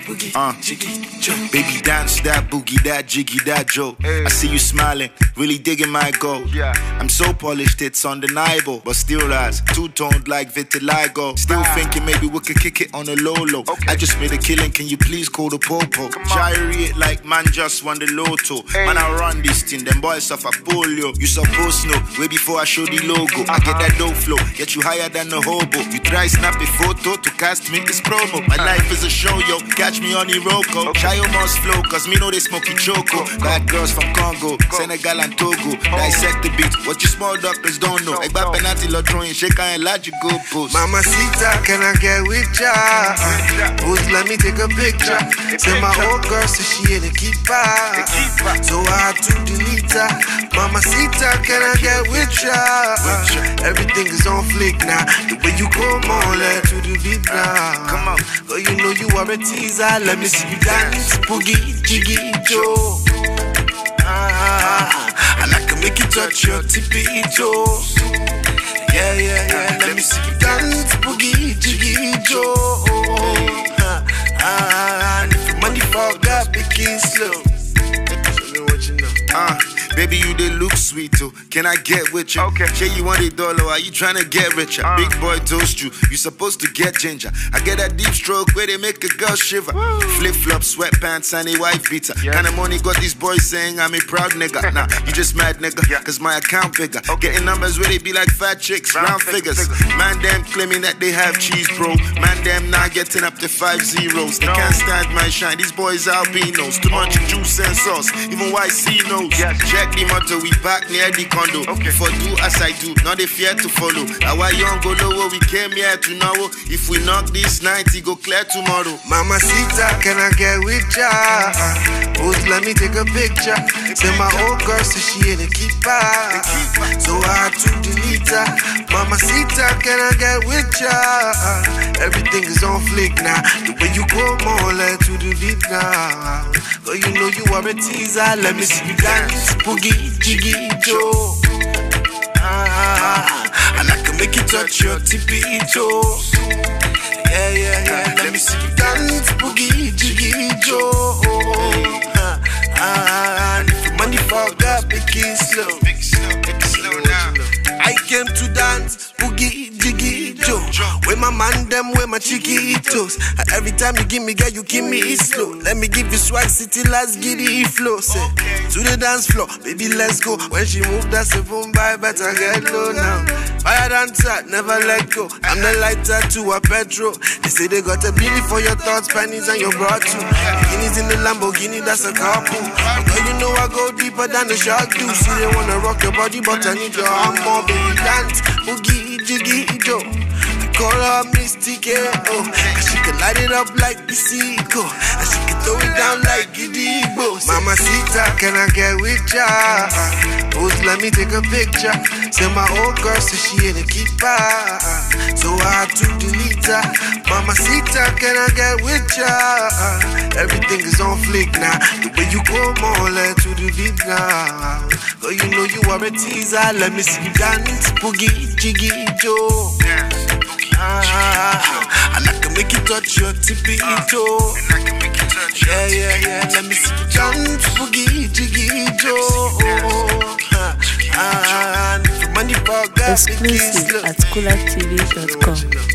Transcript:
boogie, jiggy, Joe. Baby, dance that boogie, that jiggy, that Joe. I see you smiling, really digging my gold. I'm so polished, it's undeniable, but still rise, two-toned like vitiligo. Still thinking maybe we could kick it on a low-low. I just made a killing, can you please call the popo? Gyrate like man just won the lotto. Man, I run this thing, them boys suffer polio. You supposed know, way before I show the logo. I get that dope flow, get you higher than a hobo. You try snap a photo to cast me this promo. My life is a show, yo, catch me on Iroko. Chayo must flow, cause me know they smoky choco. Bad girls from Congo, Senegal and Togo. Dissect the beat, what you small doctors don't know. Egba penalty lo throwing, shake and large you go post. Mamacita, can I get with ya? Who's let me take a picture? Say my old girl says she ain't a keeper, so I had to delete her. Mamacita, can I get with ya? Everything is on flick now. The way you come on, let to the beat now. Come on, oh you know you are a teaser. Let me see you dance, boogie, jiggy, Joe. And I can make you touch your tippy toes. Yeah. Let me see you dance, boogie, jiggy, Joe. And if your money for God, be slow. Show me what you know. Baby, you they look sweet too. Can I get with you? Okay. Say you want $1, are you trying to get richer? Big boy toast you. You supposed to get ginger. I get that deep stroke where they make a girl shiver. Flip flop, sweatpants, and a wife beater. Kind of money got these boys saying I'm a proud nigga. Nah, you just mad nigga, cause my account bigger. Getting numbers where they be like fat chicks, round figures. Man, them claiming that they have cheese, bro. Man, them now getting up to 5 zeros. They can't stand my shine. These boys albinos. Too much juice and sauce. Even YC knows. Check the motto, we back near the condo. For do as I do, not they fear to follow. Our young go low, we came here to know. If we knock this night, it go clear tomorrow. Mamacita, can I get with ya? Who's let me take a picture? Say my old girl says she ain't a keeper, so I had to delete her. Mamacita, can I get with ya? Everything is on flick now. The way you come on, let to the beat now. Oh you know you are a teaser. Let me see you dance, boogie, jiggy, Joe. And I can make you touch your tippy toes. Yeah. Let me see you dance, boogie, jiggy, Joe. And if your money for God, make it slow. Now. I came to dance, boogie, jiggy, Joe. Where my man them, where my chiquitos. Every time you give me, girl, you give me it slow. Let me give you swag, city, let's giddy flow. Say, to the dance floor, baby, let's go. When she move, that's a boom, by better get low now. Fire dancer, never let go. I'm the lighter to a petrol. They say they got a beauty for your thoughts, pennies and your bra too. Bikinis in the Lamborghini, that's a couple. Girl, you know I go deeper than the shark do. See, they wanna rock your body, but I need your arm more. Baby, dance, boogie, jiggy, Joe. Call her Mystic, oh. Cause she can light it up like the Seco. And she can throw it down like Giddy Boss. Mamacita, can I get with ya? Who's let me take a picture? Say my old girl says she ain't a keeper, so I had to delete her. Mamacita, can I get with ya? Everything is on flick now. The way you come on, let to the beat now. Oh you know you are a teaser. Let me see you dance, boogie, jiggy, Joe. And I can make you touch your tippy toe. Yeah. Let me see you dance, boogie, jiggy, Joe. And if your money for God, exclusive at coolertv.com.